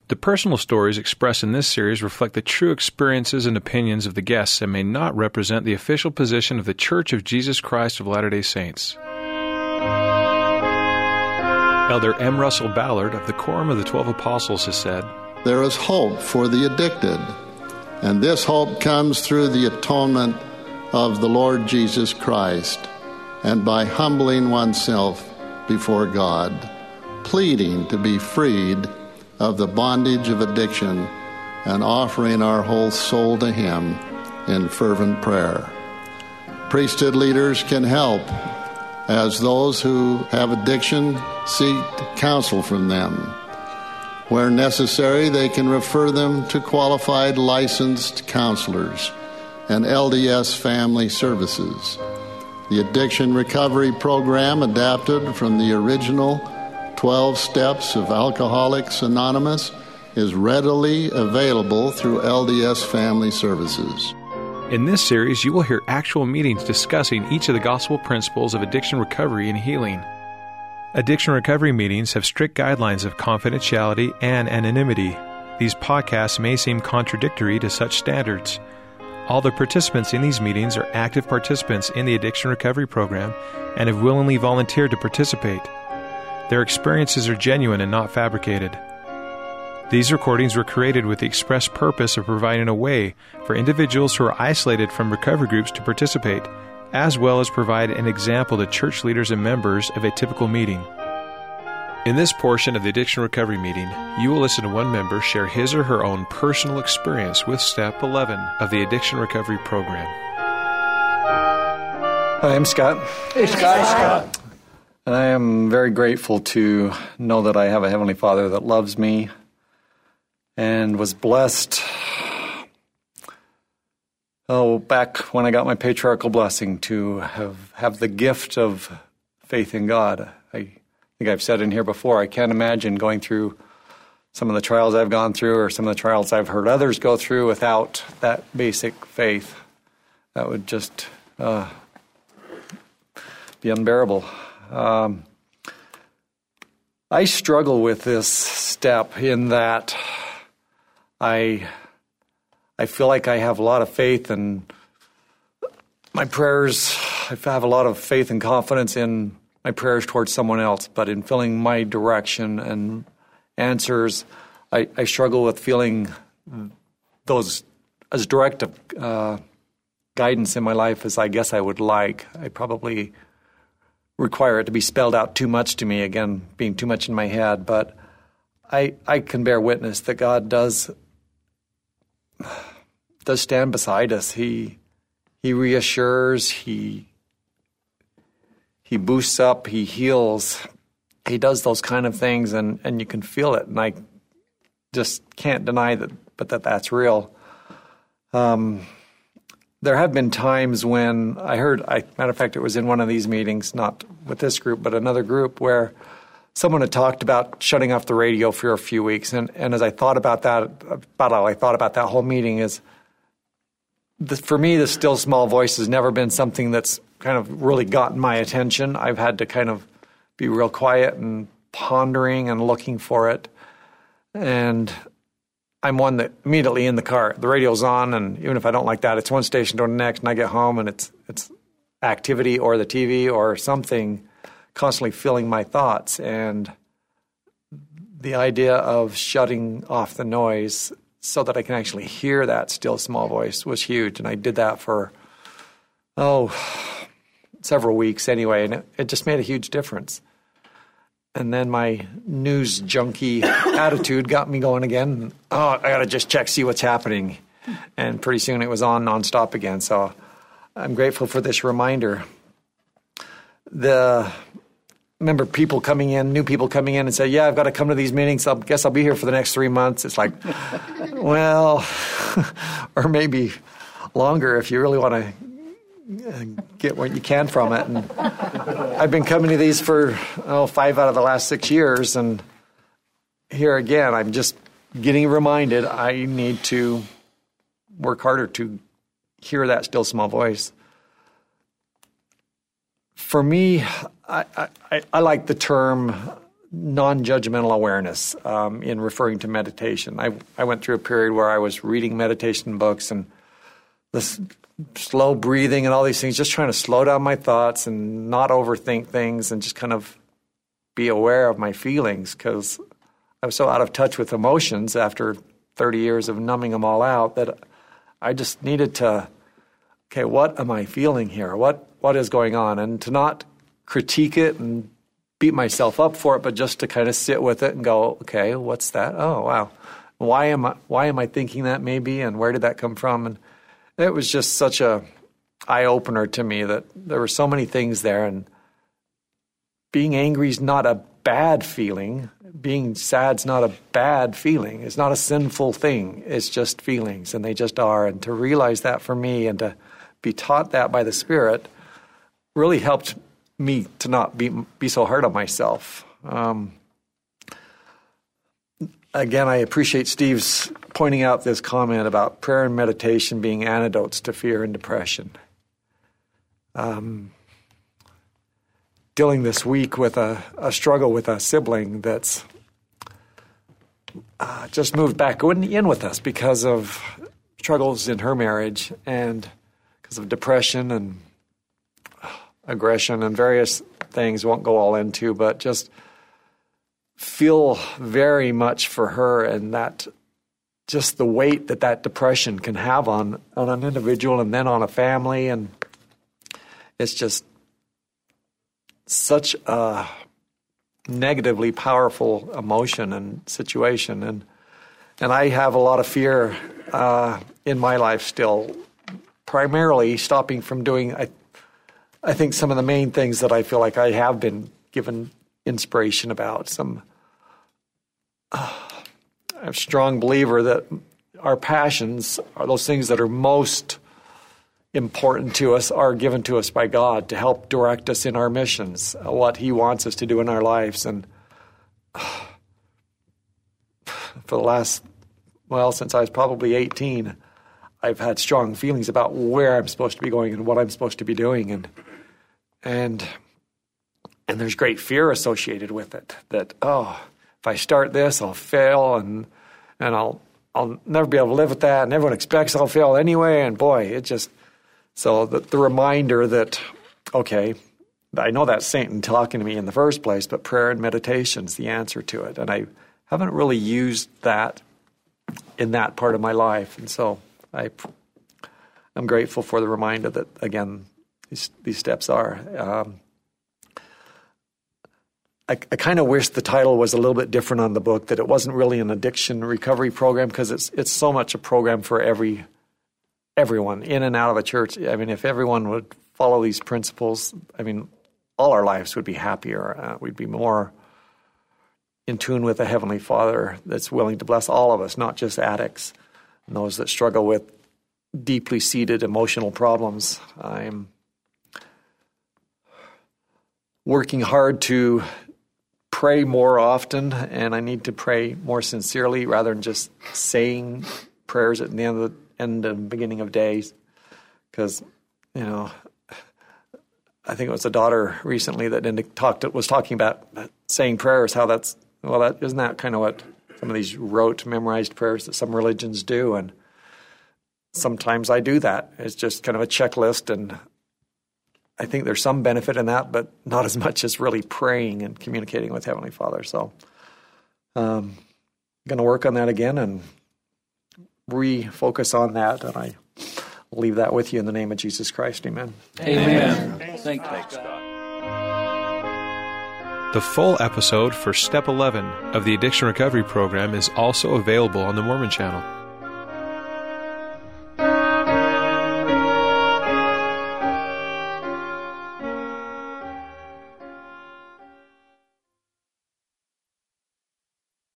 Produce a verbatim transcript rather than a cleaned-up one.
The personal stories expressed in this series reflect the true experiences and opinions of the guests and may not represent the official position of the Church of Jesus Christ of Latter-day Saints. Elder M. Russell Ballard of the Quorum of the Twelve Apostles has said, "There is hope for the addicted, and this hope comes through the atonement of the Lord Jesus Christ and by humbling oneself before God, pleading to be freed of the bondage of addiction and offering our whole soul to Him in fervent prayer. Priesthood leaders can help as those who have addiction seek counsel from them. Where necessary, they can refer them to qualified licensed counselors and L D S family services. The Addiction Recovery Program, adapted from the original twelve Steps of Alcoholics Anonymous, is readily available through L D S Family Services." In this series, you will hear actual meetings discussing each of the gospel principles of addiction recovery and healing. Addiction recovery meetings have strict guidelines of confidentiality and anonymity. These podcasts may seem contradictory to such standards. All the participants in these meetings are active participants in the addiction recovery program and have willingly volunteered to participate. Their experiences are genuine and not fabricated. These recordings were created with the express purpose of providing a way for individuals who are isolated from recovery groups to participate, as well as provide an example to church leaders and members of a typical meeting. In this portion of the addiction recovery meeting, you will listen to one member share his or her own personal experience with Step eleven of the addiction recovery program. Hi, I'm Scott. Hey, Scott. Hey, Scott. And I am very grateful to know that I have a Heavenly Father that loves me and was blessed, oh, back when I got my patriarchal blessing, to have, have the gift of faith in God. I think I've said in here before, I can't imagine going through some of the trials I've gone through or some of the trials I've heard others go through without that basic faith. That would just uh, be unbearable. Um, I struggle with this step in that I I feel like I have a lot of faith, and my prayers, I have a lot of faith and confidence in my prayers towards someone else, but in feeling my direction and answers, I, I struggle with feeling those as direct uh, guidance in my life as I guess I would like. I probably require it to be spelled out too much to me, again, being too much in my head, but I I can bear witness that God does does stand beside us. He he reassures, he he boosts up, he heals. He does those kind of things, and, and you can feel it, and I just can't deny that, but that that's real. Um, there have been times when I heard, I, matter of fact, it was in one of these meetings, not with this group, but another group, where someone had talked about shutting off the radio for a few weeks, and, and as I thought about that, about how I thought about that whole meeting is, the, for me, the still small voice has never been something that's kind of really gotten my attention. I've had to kind of be real quiet and pondering and looking for it. And I'm one that immediately in the car, the radio's on, and even if I don't like that, it's one station to the next, and I get home and it's it's activity or the T V or something constantly filling my thoughts. And the idea of shutting off the noise so that I can actually hear that still small voice was huge. And I did that for, oh, several weeks anyway, and it, it just made a huge difference. And then my news junkie attitude got me going again. Oh, I got to just check, see what's happening. And pretty soon it was on nonstop again. So I'm grateful for this reminder. The remember people coming in, new people coming in and say, yeah, I've got to come to these meetings. I guess I'll be here for the next three months. It's like, well, or maybe longer if you really want to get what you can from it. And I've been coming to these for oh, five out of the last six years, and here again, I'm just getting reminded I need to work harder to hear that still small voice. For me, I, I, I like the term non-judgmental awareness um, in referring to meditation. I, I went through a period where I was reading meditation books and this slow breathing and all these things, just trying to slow down my thoughts and not overthink things and just kind of be aware of my feelings, because I was so out of touch with emotions after thirty years of numbing them all out that I just needed to, okay, what am I feeling here? What What is going on? And to not critique it and beat myself up for it, but just to kind of sit with it and go, okay, what's that? Oh, wow. Why am I, why am I thinking that maybe, and where did that come from? And it was just such a eye-opener to me that there were so many things there, and being angry is not a bad feeling. Being sad's not a bad feeling. It's not a sinful thing. It's just feelings, and they just are. And to realize that for me and to be taught that by the Spirit really helped me to not be be so hard on myself. Um, again, I appreciate Steve's pointing out this comment about prayer and meditation being antidotes to fear and depression. Um, dealing this week with a, a struggle with a sibling that's uh, just moved back in with us because of struggles in her marriage and because of depression and aggression and various things, won't go all into, but just feel very much for her, and that just the weight that that depression can have on, on an individual and then on a family. And it's just such a negatively powerful emotion and situation. And and I have a lot of fear uh, in my life still, primarily stopping from doing, I I think some of the main things that I feel like I have been given inspiration about. Some, uh, I'm a strong believer that our passions are those things that are most important to us, are given to us by God to help direct us in our missions, uh, what He wants us to do in our lives. And uh, for the last, well, since I was probably eighteen, I've had strong feelings about where I'm supposed to be going and what I'm supposed to be doing, and and and there's great fear associated with it. That oh, if I start this, I'll fail, and and I'll I'll never be able to live with that, and everyone expects I'll fail anyway. And boy, it just so the, the reminder that okay, I know that's Satan talking to me in the first place, but prayer and meditation is the answer to it, and I haven't really used that in that part of my life, and so. I, I'm grateful for the reminder that, again, these, these steps are. Um, I, I kind of wish the title was a little bit different on the book, that it wasn't really an addiction recovery program, because it's it's so much a program for every everyone in and out of the church. I mean, if everyone would follow these principles, I mean, all our lives would be happier. Uh, we'd be more in tune with a Heavenly Father that's willing to bless all of us, not just addicts. And those that struggle with deeply seated emotional problems. I'm working hard to pray more often, and I need to pray more sincerely rather than just saying prayers at the end of the end and beginning of days. Because, you know, I think it was a daughter recently that talked was talking about saying prayers, how that's, well, that isn't that kind of what some of these rote, memorized prayers that some religions do, and sometimes I do that. It's just kind of a checklist, and I think there's some benefit in that, but not as much as really praying and communicating with Heavenly Father. So um, I'm going to work on that again and refocus on that, and I leave that with you in the name of Jesus Christ. Amen. Amen. Amen. Thank you, God. The full episode for Step eleven of the Addiction Recovery Program is also available on the Mormon Channel.